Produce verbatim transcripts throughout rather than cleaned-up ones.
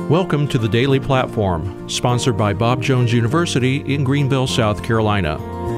Welcome to the Daily Platform, sponsored by Bob Jones University in Greenville, South Carolina.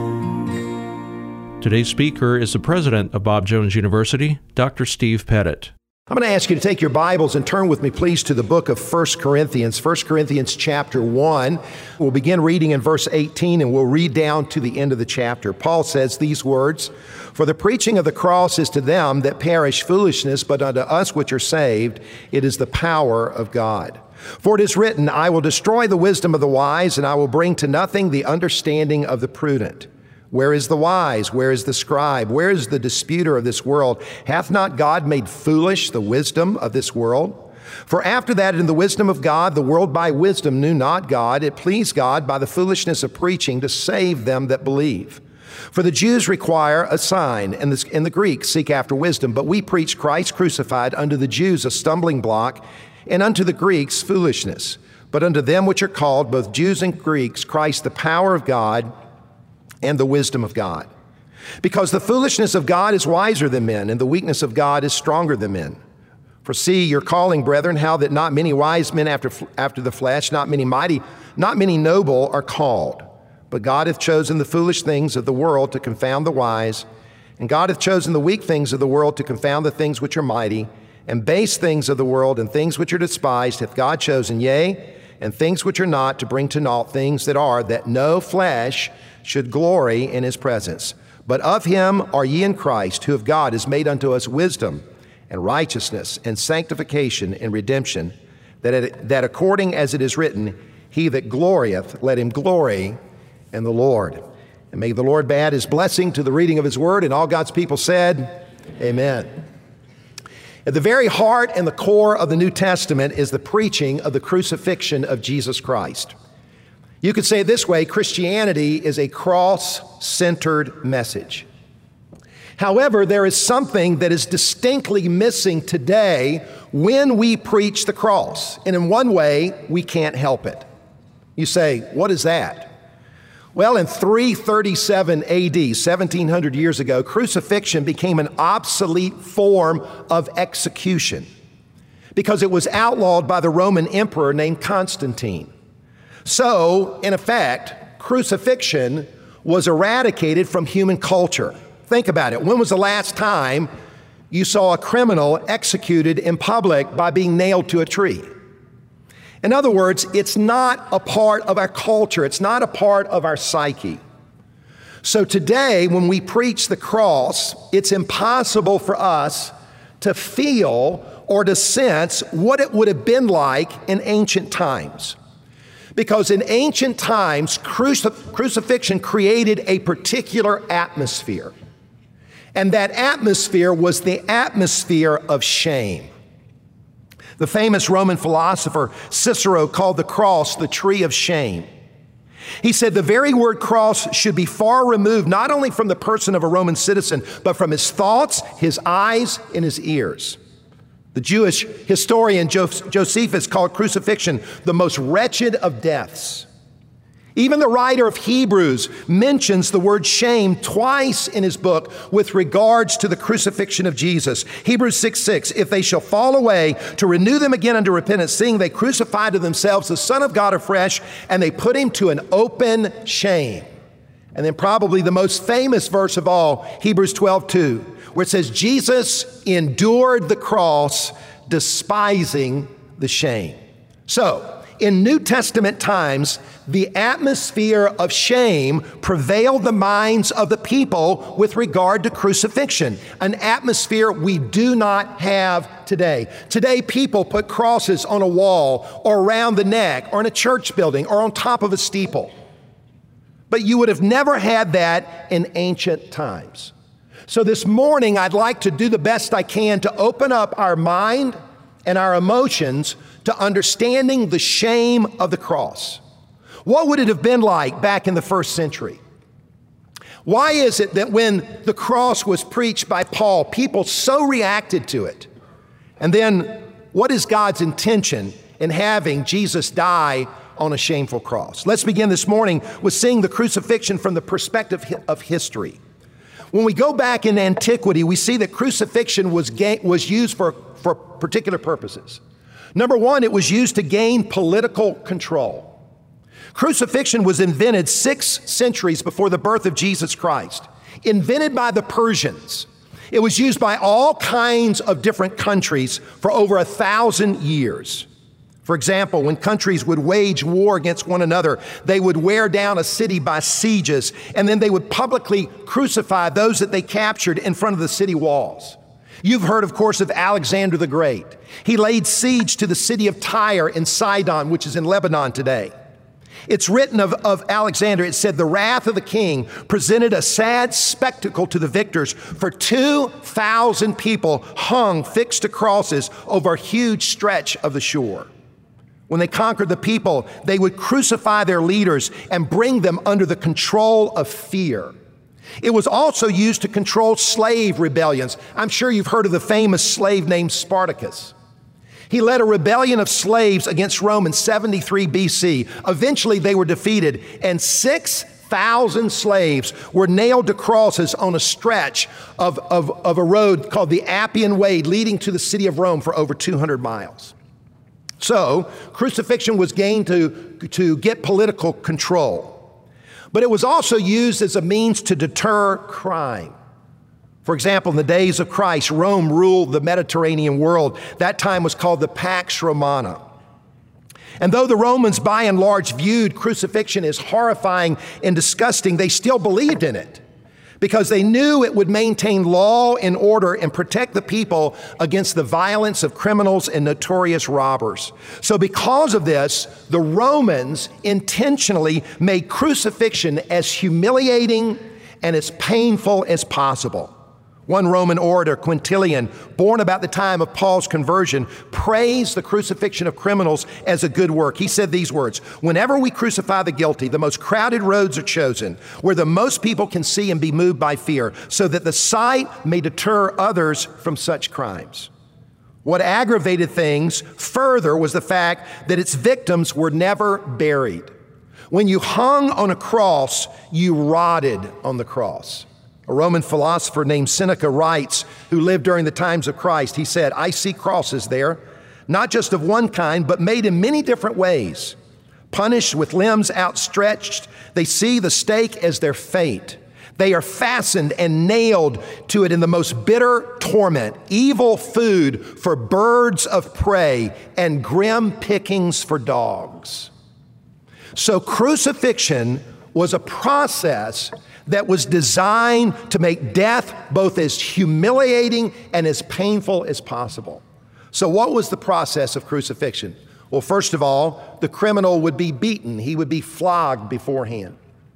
Today's speaker is the president of Bob Jones University, Doctor Steve Pettit. I'm going to ask you to take your Bibles and turn with me, please, to the book of First Corinthians, First Corinthians chapter one. We'll begin reading in verse eighteen, and we'll read down to the end of the chapter. Paul says these words, "For the preaching of the cross is to them that perish foolishness, but unto us which are saved, it is the power of God. For it is written, I will destroy the wisdom of the wise, and I will bring to nothing the understanding of the prudent. Where is the wise? Where is the scribe? Where is the disputer of this world? Hath not God made foolish the wisdom of this world? For after that, in the wisdom of God, the world by wisdom knew not God. It pleased God by the foolishness of preaching to save them that believe. For the Jews require a sign, and the, and the Greeks seek after wisdom. But we preach Christ crucified, unto the Jews a stumbling block, and unto the Greeks foolishness. But unto them which are called, both Jews and Greeks, Christ the power of God and the wisdom of God. Because the foolishness of God is wiser than men, and the weakness of God is stronger than men. For see your calling, brethren, how that not many wise men after, after the flesh, not many mighty, not many noble are called. But God hath chosen the foolish things of the world to confound the wise, and God hath chosen the weak things of the world to confound the things which are mighty, and base things of the world and things which are despised hath God chosen, yea, and things which are not, to bring to naught things that are, that no flesh should glory in his presence. But of him are ye in Christ, who of God is made unto us wisdom and righteousness and sanctification and redemption, that, it, that according as it is written, he that glorieth, let him glory in the Lord. And may the Lord add his blessing to the reading of his word, and all God's people said, amen. At the very heart and the core of the New Testament is the preaching of the crucifixion of Jesus Christ. You could say it this way: Christianity is a cross-centered message. However, there is something that is distinctly missing today when we preach the cross. And in one way, we can't help it. You say, what is that? Well, in three thirty-seven A D, seventeen hundred years ago, crucifixion became an obsolete form of execution because it was outlawed by the Roman emperor named Constantine. So, in effect, crucifixion was eradicated from human culture. Think about it. When was the last time you saw a criminal executed in public by being nailed to a tree? In other words, it's not a part of our culture. It's not a part of our psyche. So today, when we preach the cross, it's impossible for us to feel or to sense what it would have been like in ancient times. Because in ancient times, crucif- crucifixion created a particular atmosphere. And that atmosphere was the atmosphere of shame. The famous Roman philosopher Cicero called the cross the tree of shame. He said the very word cross should be far removed, not only from the person of a Roman citizen, but from his thoughts, his eyes, and his ears. The Jewish historian Josephus called crucifixion the most wretched of deaths. Even the writer of Hebrews mentions the word shame twice in his book with regards to the crucifixion of Jesus. Hebrews six six, if they shall fall away, to renew them again unto repentance, seeing they crucified to themselves the Son of God afresh, and they put him to an open shame. And then probably the most famous verse of all, Hebrews twelve two, where it says, Jesus endured the cross, despising the shame. So, in New Testament times, the atmosphere of shame prevailed the minds of the people with regard to crucifixion, an atmosphere we do not have today. Today, people put crosses on a wall or around the neck or in a church building or on top of a steeple. But you would have never had that in ancient times. So this morning, I'd like to do the best I can to open up our mind and our emotions to understanding the shame of the cross. What would it have been like back in the first century? Why is it that when the cross was preached by Paul, people so reacted to it? And then what is God's intention in having Jesus die on a shameful cross? Let's begin this morning with seeing the crucifixion from the perspective of history. When we go back in antiquity, we see that crucifixion was, ga- was used for, for particular purposes. Number one, it was used to gain political control. Crucifixion was invented six centuries before the birth of Jesus Christ, invented by the Persians. It was used by all kinds of different countries for over a thousand years. For example, when countries would wage war against one another, they would wear down a city by sieges, and then they would publicly crucify those that they captured in front of the city walls. You've heard, of course, of Alexander the Great. He laid siege to the city of Tyre in Sidon, which is in Lebanon today. It's written of, of Alexander, it said, the wrath of the king presented a sad spectacle to the victors, for two thousand people hung fixed to crosses over a huge stretch of the shore. When they conquered the people, they would crucify their leaders and bring them under the control of fear. It was also used to control slave rebellions. I'm sure you've heard of the famous slave named Spartacus. He led a rebellion of slaves against Rome in seventy-three B C. Eventually, they were defeated, and six thousand slaves were nailed to crosses on a stretch of, of, of a road called the Appian Way, leading to the city of Rome for over two hundred miles. So, crucifixion was gained to, to get political control. But it was also used as a means to deter crime. For example, in the days of Christ, Rome ruled the Mediterranean world. That time was called the Pax Romana. And though the Romans by and large viewed crucifixion as horrifying and disgusting, they still believed in it because they knew it would maintain law and order and protect the people against the violence of criminals and notorious robbers. So because of this, the Romans intentionally made crucifixion as humiliating and as painful as possible. One Roman orator, Quintilian, born about the time of Paul's conversion, praised the crucifixion of criminals as a good work. He said these words, "Whenever we crucify the guilty, the most crowded roads are chosen, where the most people can see and be moved by fear, so that the sight may deter others from such crimes." What aggravated things further was the fact that its victims were never buried. When you hung on a cross, you rotted on the cross. A Roman philosopher named Seneca writes, who lived during the times of Christ, he said, "I see crosses there, not just of one kind, but made in many different ways. Punished with limbs outstretched, they see the stake as their fate. They are fastened and nailed to it in the most bitter torment, evil food for birds of prey, and grim pickings for dogs." So crucifixion was a process that was designed to make death both as humiliating and as painful as possible. So what was the process of crucifixion? Well, first of all, the criminal would be beaten. He would be flogged beforehand.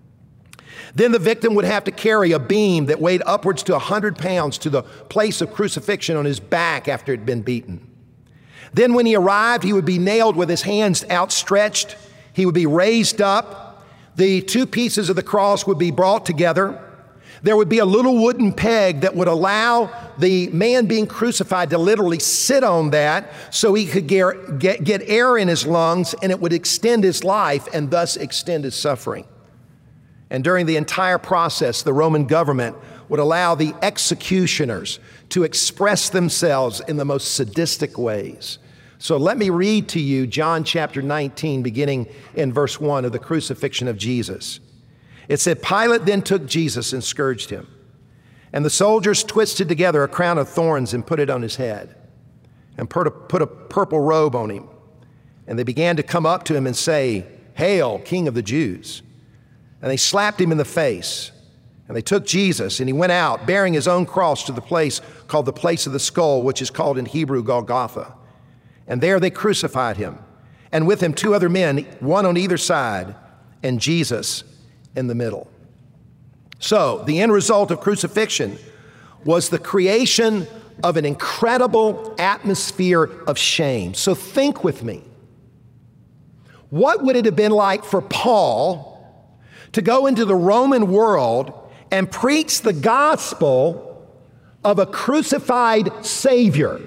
Then the victim would have to carry a beam that weighed upwards to one hundred pounds to the place of crucifixion on his back after it had been beaten. Then when he arrived, he would be nailed with his hands outstretched. He would be raised up. The two pieces of the cross would be brought together. There would be a little wooden peg that would allow the man being crucified to literally sit on that so he could get, get, get air in his lungs, and it would extend his life and thus extend his suffering. And during the entire process, the Roman government would allow the executioners to express themselves in the most sadistic ways. So let me read to you John chapter nineteen, beginning in verse one of the crucifixion of Jesus. It said, "Pilate then took Jesus and scourged him. And the soldiers twisted together a crown of thorns and put it on his head, and put a, put a purple robe on him. And they began to come up to him and say, 'Hail, King of the Jews.' And they slapped him in the face. And they took Jesus, and he went out, bearing his own cross, to the place called the place of the skull, which is called in Hebrew Golgotha. And there they crucified him, and with him two other men, one on either side, and Jesus in the middle." So the end result of crucifixion was the creation of an incredible atmosphere of shame. So think with me. What would it have been like for Paul to go into the Roman world and preach the gospel of a crucified Savior?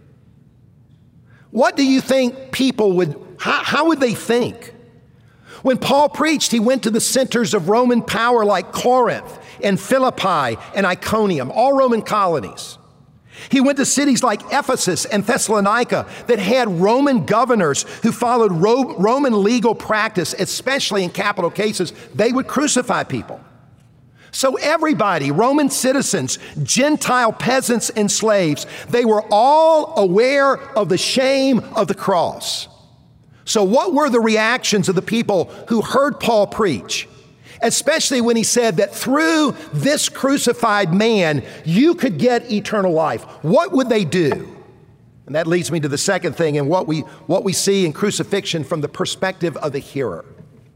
What do you think people would, how, how would they think? When Paul preached, he went to the centers of Roman power like Corinth and Philippi and Iconium, all Roman colonies. He went to cities like Ephesus and Thessalonica that had Roman governors who followed Ro- Roman legal practice, especially in capital cases. They would crucify people. So everybody, Roman citizens, Gentile peasants and slaves, they were all aware of the shame of the cross. So what were the reactions of the people who heard Paul preach? Especially when he said that through this crucified man, you could get eternal life. What would they do? And that leads me to the second thing and what we, what we see in crucifixion from the perspective of the hearer.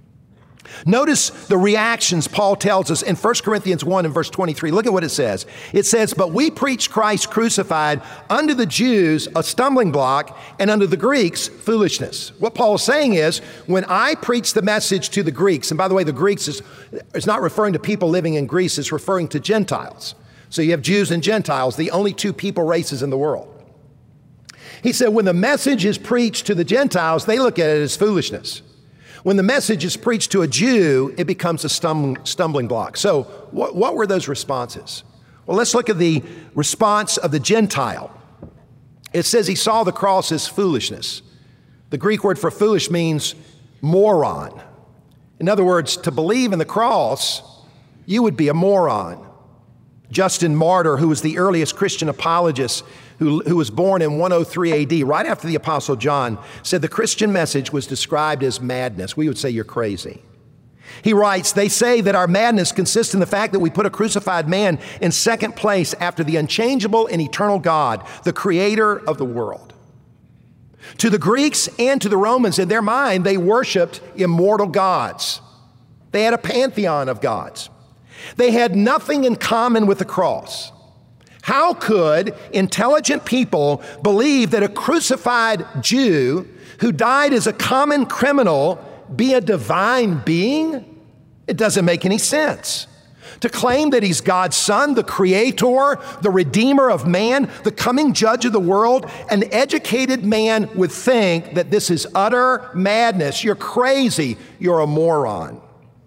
Notice the reactions Paul tells us in First Corinthians one and verse twenty-three. Look at what it says. It says, "But we preach Christ crucified, unto the Jews a stumbling block, and unto the Greeks foolishness." What Paul is saying is, when I preach the message to the Greeks, and by the way, the Greeks is, is not referring to people living in Greece, it's referring to Gentiles. So you have Jews and Gentiles, the only two people races in the world. He said, when the message is preached to the Gentiles, they look at it as foolishness. When the message is preached to a Jew, it becomes a stum- stumbling block. So what, what were those responses? Well, let's look at the response of the Gentile. It says he saw the cross as foolishness. The Greek word for foolish means moron. In other words, to believe in the cross, you would be a moron. Justin Martyr, who was the earliest Christian apologist, who, who was born in one oh three A D, right after the Apostle John, said the Christian message was described as madness. We would say you're crazy. He writes, "They say that our madness consists in the fact that we put a crucified man in second place after the unchangeable and eternal God, the creator of the world." To the Greeks and to the Romans, in their mind, they worshiped immortal gods. They had a pantheon of gods. They had nothing in common with the cross. How could intelligent people believe that a crucified Jew who died as a common criminal be a divine being? It doesn't make any sense. To claim that he's God's son, the creator, the redeemer of man, the coming judge of the world, an educated man would think that this is utter madness. You're crazy. You're a moron.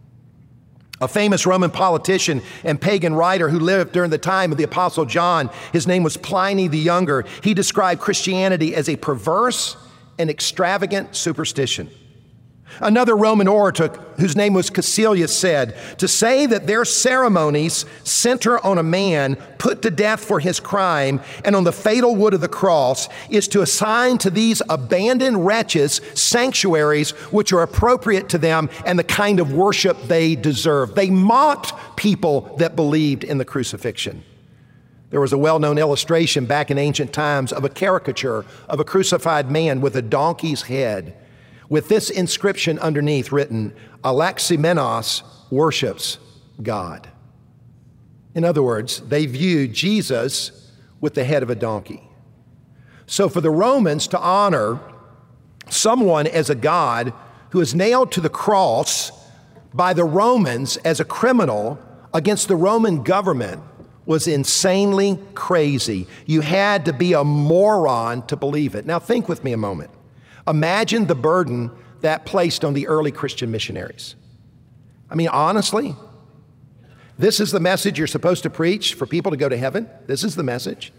A famous Roman politician and pagan writer who lived during the time of the Apostle John, his name was Pliny the Younger. He described Christianity as a perverse and extravagant superstition. Another Roman orator, whose name was Caecilius, said, "To say that their ceremonies center on a man put to death for his crime and on the fatal wood of the cross is to assign to these abandoned wretches sanctuaries which are appropriate to them and the kind of worship they deserve." They mocked people that believed in the crucifixion. There was a well-known illustration back in ancient times of a caricature of a crucified man with a donkey's head, with this inscription underneath written, "Aleximenos worships God." In other words, they viewed Jesus with the head of a donkey. So for the Romans to honor someone as a god who is nailed to the cross by the Romans as a criminal against the Roman government was insanely crazy. You had to be a moron to believe it. Now think with me a moment. Imagine the burden that placed on the early Christian missionaries. I mean, honestly, this is the message you're supposed to preach for people to go to heaven. This is the message.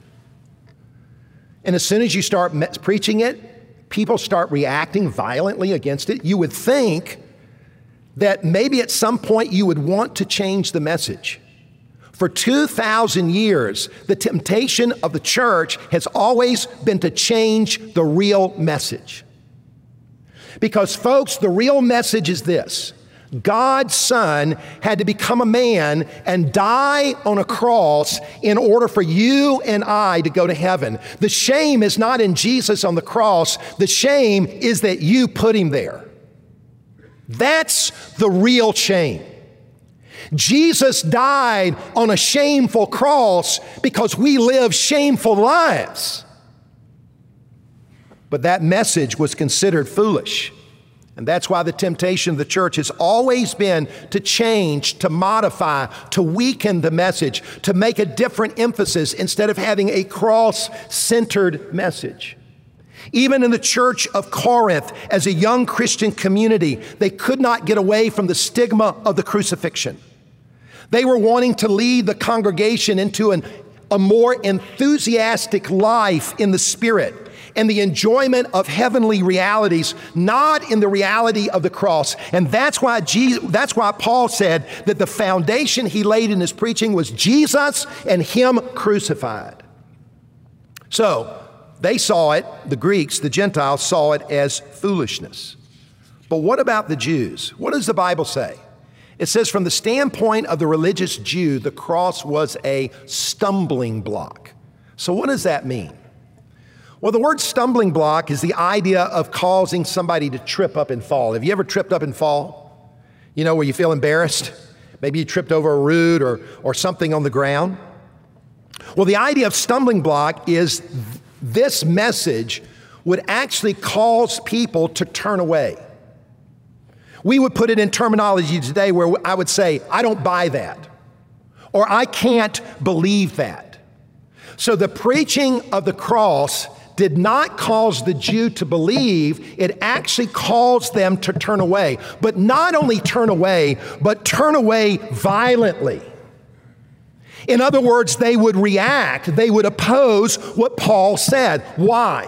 And as soon as you start me- preaching it, people start reacting violently against it. You would think that maybe at some point you would want to change the message. For two thousand years, the temptation of the church has always been to change the real message. Because, folks, the real message is this: God's Son had to become a man and die on a cross in order for you and I to go to heaven. The shame is not in Jesus on the cross. The shame is that you put him there. That's the real shame. Jesus died on a shameful cross because we live shameful lives. But that message was considered foolish. And that's why the temptation of the church has always been to change, to modify, to weaken the message, to make a different emphasis instead of having a cross-centered message. Even in the church of Corinth, as a young Christian community, they could not get away from the stigma of the crucifixion. They were wanting to lead the congregation into an a more enthusiastic life in the Spirit and the enjoyment of heavenly realities, not in the reality of the cross. And that's why Jesus, that's why Paul said that the foundation he laid in his preaching was Jesus and him crucified. So they saw it, the Greeks, the Gentiles saw it as foolishness. But what about the Jews? What does the Bible say? It says from the standpoint of the religious Jew, the cross was a stumbling block. So what does that mean? Well, the word stumbling block is the idea of causing somebody to trip up and fall. Have you ever tripped up and fall? You know, where you feel embarrassed? Maybe you tripped over a root or, or something on the ground. Well, the idea of stumbling block is this message would actually cause people to turn away. We would put it in terminology today where I would say, I don't buy that, or I can't believe that. So the preaching of the cross did not cause the Jew to believe, it actually caused them to turn away. But not only turn away, but turn away violently. In other words, they would react, they would oppose what Paul said. Why?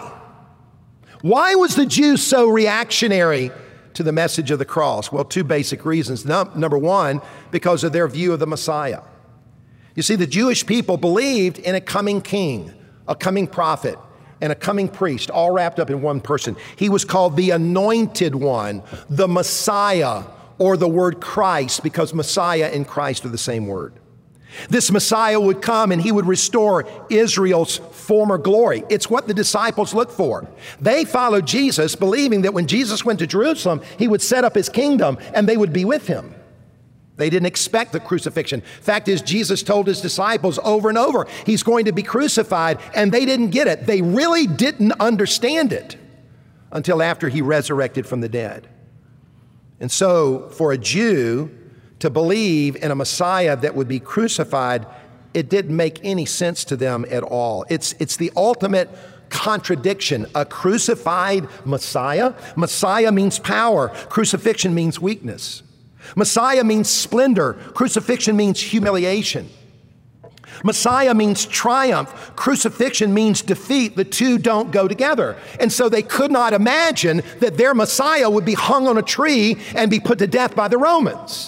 Why was the Jew so reactionary to the message of the cross? Well, two basic reasons. No, number one, because of their view of the Messiah. You see, the Jewish people believed in a coming king, a coming prophet, and a coming priest, all wrapped up in one person. He was called the Anointed One, the Messiah, or the word Christ, because Messiah and Christ are the same word. This Messiah would come and he would restore Israel's former glory. It's what the disciples looked for. They followed Jesus, believing that when Jesus went to Jerusalem, he would set up his kingdom and they would be with him. They didn't expect the crucifixion. Fact is, Jesus told his disciples over and over, he's going to be crucified, and they didn't get it. They really didn't understand it until after he resurrected from the dead. And so for a Jew to believe in a Messiah that would be crucified, it didn't make any sense to them at all. It's, it's the ultimate contradiction. A crucified Messiah? Messiah means power. Crucifixion means weakness. Messiah means splendor. Crucifixion means humiliation. Messiah means triumph. Crucifixion means defeat. The two don't go together. And so they could not imagine that their Messiah would be hung on a tree and be put to death by the Romans.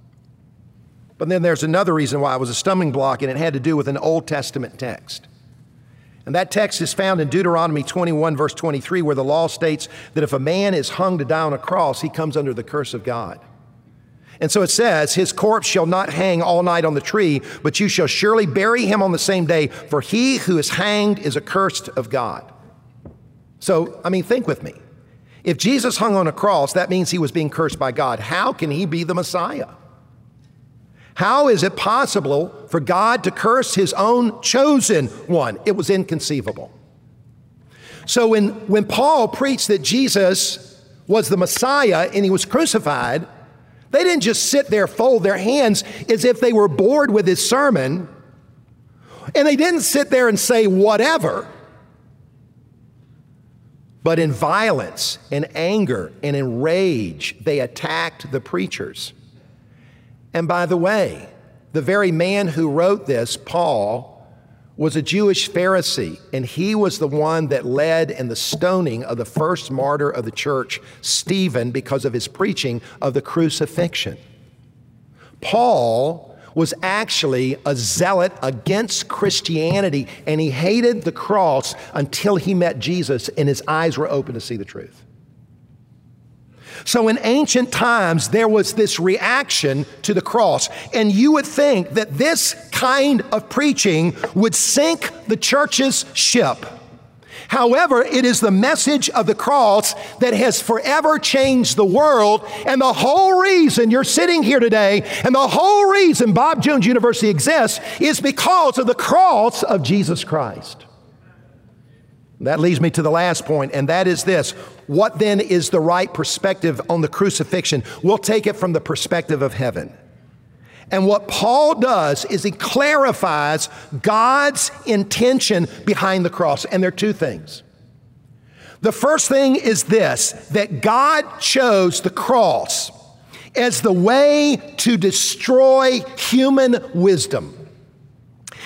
But then there's another reason why it was a stumbling block, and it had to do with an Old Testament text. And that text is found in Deuteronomy twenty-one, verse twenty-three, where the law states that if a man is hung to die on a cross, he comes under the curse of God. And so it says, his corpse shall not hang all night on the tree, but you shall surely bury him on the same day, for he who is hanged is accursed of God. So, I mean, think with me. If Jesus hung on a cross, that means he was being cursed by God. How can he be the Messiah? How is it possible for God to curse his own chosen one? It was inconceivable. So when, when Paul preached that Jesus was the Messiah and he was crucified, they didn't just sit there, fold their hands as if they were bored with his sermon. And they didn't sit there and say whatever. But in violence and anger and in rage, they attacked the preachers. And by the way, the very man who wrote this, Paul, was a Jewish Pharisee, and he was the one that led in the stoning of the first martyr of the church, Stephen, because of his preaching of the crucifixion. Paul was actually a zealot against Christianity, and he hated the cross until he met Jesus and his eyes were open to see the truth. So in ancient times, there was this reaction to the cross, and you would think that this kind of preaching would sink the church's ship. However, it is the message of the cross that has forever changed the world, and the whole reason you're sitting here today, and the whole reason Bob Jones University exists is because of the cross of Jesus Christ. That leads me to the last point, and that is this. What then is the right perspective on the crucifixion? We'll take it from the perspective of heaven. And what Paul does is he clarifies God's intention behind the cross. And there are two things. The first thing is this, that God chose the cross as the way to destroy human wisdom.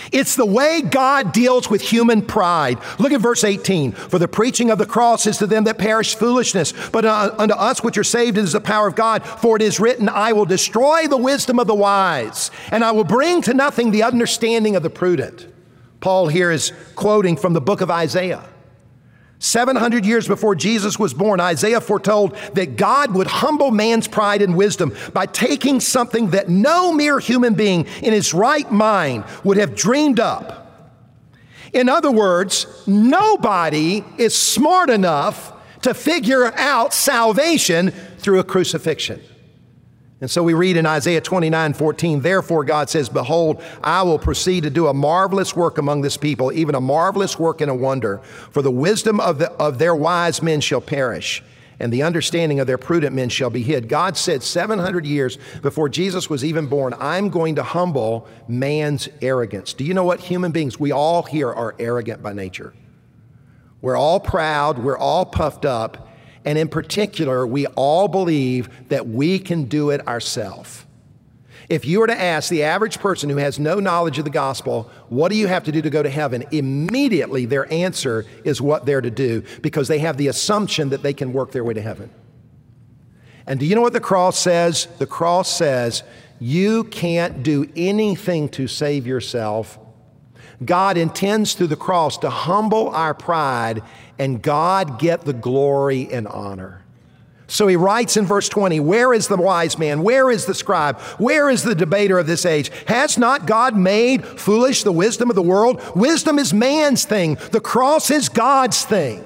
It's the way God deals with human pride. Look at verse eighteen. For the preaching of the cross is to them that perish foolishness, but uh, unto us which are saved it is the power of God. For it is written, I will destroy the wisdom of the wise, and I will bring to nothing the understanding of the prudent. Paul here is quoting from the book of Isaiah. seven hundred years before Jesus was born, Isaiah foretold that God would humble man's pride and wisdom by taking something that no mere human being in his right mind would have dreamed up. In other words, nobody is smart enough to figure out salvation through a crucifixion. And so we read in Isaiah twenty-nine fourteen, therefore God says, behold, I will proceed to do a marvelous work among this people, even a marvelous work and a wonder. For the wisdom of, the, of their wise men shall perish, and the understanding of their prudent men shall be hid. God said seven hundred years before Jesus was even born, I'm going to humble man's arrogance. Do you know what human beings, we all here are arrogant by nature. We're all proud, we're all puffed up. And in particular, we all believe that we can do it ourselves. If you were to ask the average person who has no knowledge of the gospel, what do you have to do to go to heaven? Immediately their answer is what they're to do, because they have the assumption that they can work their way to heaven. And do you know what the cross says? The cross says, you can't do anything to save yourself. God intends through the cross to humble our pride, and God get the glory and honor. So he writes in verse twenty, where is the wise man? Where is the scribe? Where is the debater of this age? Has not God made foolish the wisdom of the world? Wisdom is man's thing. The cross is God's thing.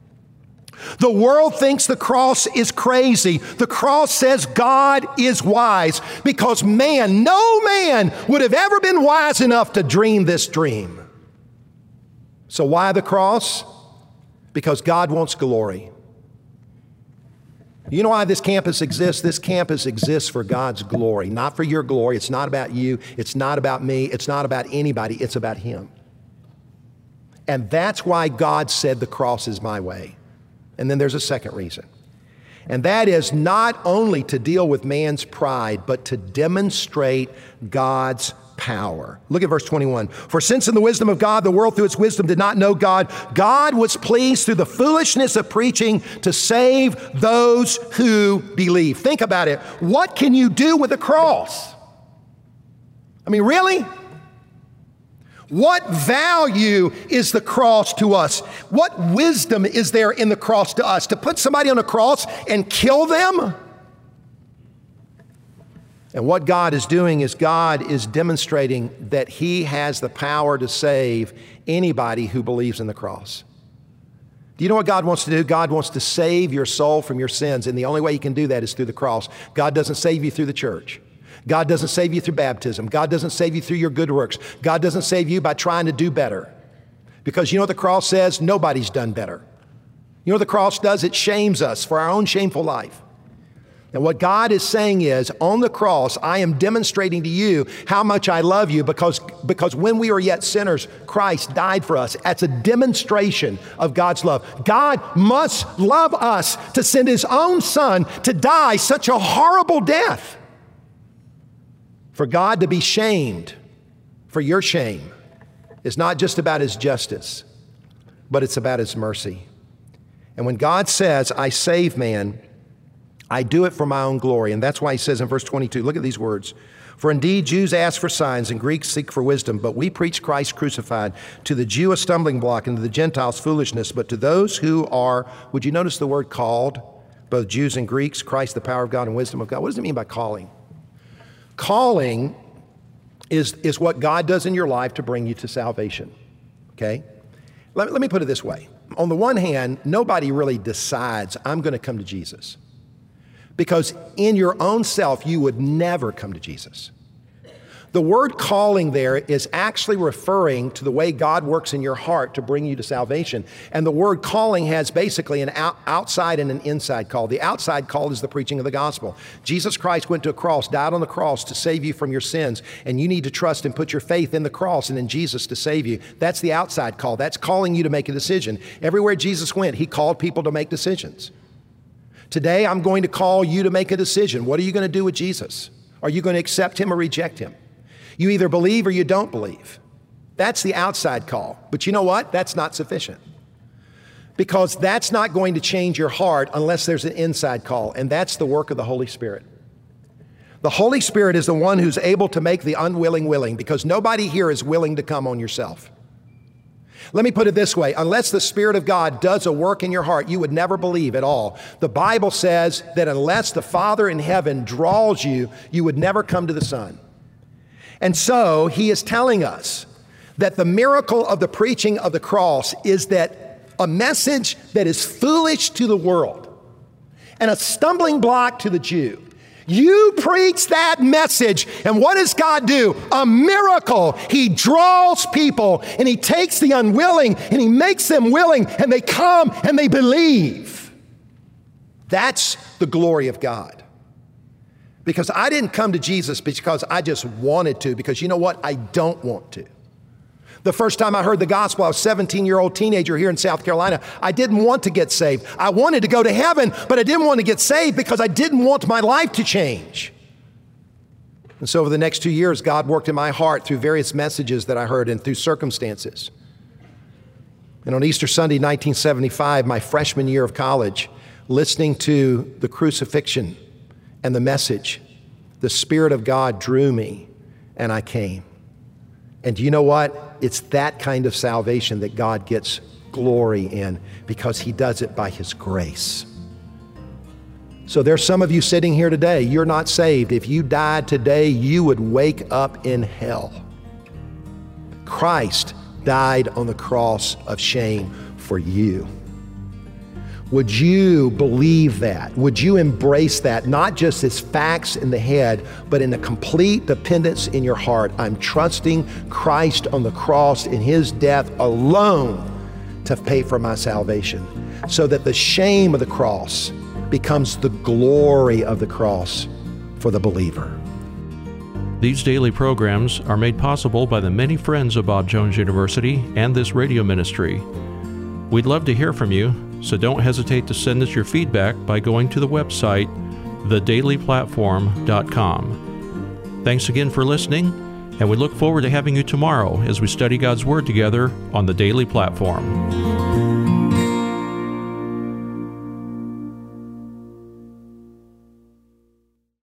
The world thinks the cross is crazy. The cross says God is wise, because man, no man would have ever been wise enough to dream this dream. So why the cross? Because God wants glory. You know why this campus exists? This campus exists for God's glory, not for your glory. It's not about you. It's not about me. It's not about anybody. It's about Him. And that's why God said the cross is my way. And then there's a second reason. And that is not only to deal with man's pride, but to demonstrate God's power. Look at verse twenty-one. For since in the wisdom of God, the world through its wisdom did not know God, God was pleased through the foolishness of preaching to save those who believe. Think about it. What can you do with a cross? I mean, really? What value is the cross to us? What wisdom is there in the cross to us? To put somebody on a cross and kill them? And what God is doing is God is demonstrating that He has the power to save anybody who believes in the cross. Do you know what God wants to do? God wants to save your soul from your sins, and the only way He can do that is through the cross. God doesn't save you through the church. God doesn't save you through baptism. God doesn't save you through your good works. God doesn't save you by trying to do better. Because you know what the cross says? Nobody's done better. You know what the cross does? It shames us for our own shameful life. And what God is saying is, on the cross, I am demonstrating to you how much I love you, because, because when we were yet sinners, Christ died for us. That's a demonstration of God's love. God must love us to send His own Son to die such a horrible death. For God to be shamed for your shame is not just about His justice, but it's about His mercy. And when God says, I save man, I do it for my own glory. And that's why He says in verse twenty-two, look at these words. For indeed Jews ask for signs and Greeks seek for wisdom, but we preach Christ crucified, to the Jew a stumbling block and to the Gentiles foolishness, but to those who are, would you notice the word called? Both Jews and Greeks, Christ the power of God and wisdom of God. What does it mean by calling? Calling is, is what God does in your life to bring you to salvation, okay? Let, let me put it this way. On the one hand, nobody really decides, I'm going to come to Jesus. Because in your own self, you would never come to Jesus. The word calling there is actually referring to the way God works in your heart to bring you to salvation. And the word calling has basically an out, outside and an inside call. The outside call is the preaching of the gospel. Jesus Christ went to a cross, died on the cross to save you from your sins. And you need to trust and put your faith in the cross and in Jesus to save you. That's the outside call. That's calling you to make a decision. Everywhere Jesus went, He called people to make decisions. Today, I'm going to call you to make a decision. What are you going to do with Jesus? Are you going to accept Him or reject Him? You either believe or you don't believe. That's the outside call. But you know what? That's not sufficient. Because that's not going to change your heart unless there's an inside call, and that's the work of the Holy Spirit. The Holy Spirit is the one who's able to make the unwilling willing, because nobody here is willing to come on yourself. Let me put it this way. Unless the Spirit of God does a work in your heart, you would never believe at all. The Bible says that unless the Father in heaven draws you, you would never come to the Son. And so he is telling us that the miracle of the preaching of the cross is that a message that is foolish to the world and a stumbling block to the Jew. You preach that message, and what does God do? A miracle. He draws people, and he takes the unwilling, and he makes them willing, and they come and they believe. That's the glory of God. Because I didn't come to Jesus because I just wanted to, because you know what? I don't want to. The first time I heard the gospel, I was a seventeen-year-old teenager here in South Carolina. I didn't want to get saved. I wanted to go to heaven, but I didn't want to get saved because I didn't want my life to change. And so over the next two years, God worked in my heart through various messages that I heard and through circumstances. And on Easter Sunday, nineteen seventy-five, my freshman year of college, listening to the crucifixion and the message, the Spirit of God drew me, and I came. And do you know what? It's that kind of salvation that God gets glory in, because he does it by his grace. So there's some of you sitting here today, you're not saved. If you died today, you would wake up in hell. Christ died on the cross of shame for you. Would you believe that? Would you embrace that? Not just as facts in the head, but in a complete dependence in your heart. I'm trusting Christ on the cross in his death alone to pay for my salvation, so that the shame of the cross becomes the glory of the cross for the believer. These daily programs are made possible by the many friends of Bob Jones University and this radio ministry. We'd love to hear from you, so don't hesitate to send us your feedback by going to the website, the daily platform dot com. Thanks again for listening, and we look forward to having you tomorrow as we study God's Word together on The Daily Platform.